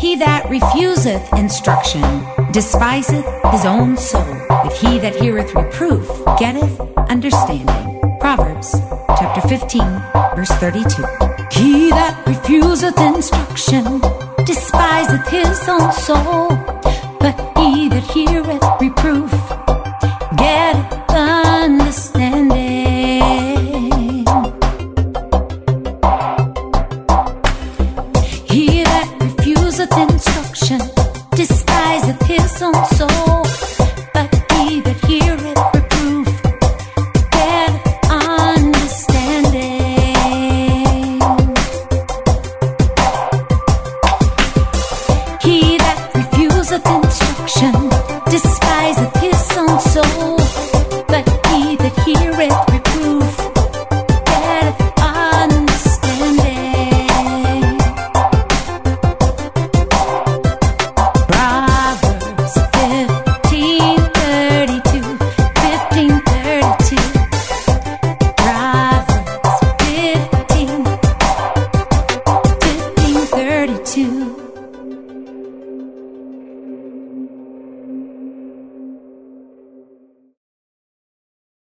He that refuseth instruction despiseth his own soul, but he that heareth reproof getteth understanding. Proverbs chapter 15, verse 32. He that refuseth instruction despiseth his own soul, but he that heareth reproof getteth understanding. He that refuseth instruction despiseth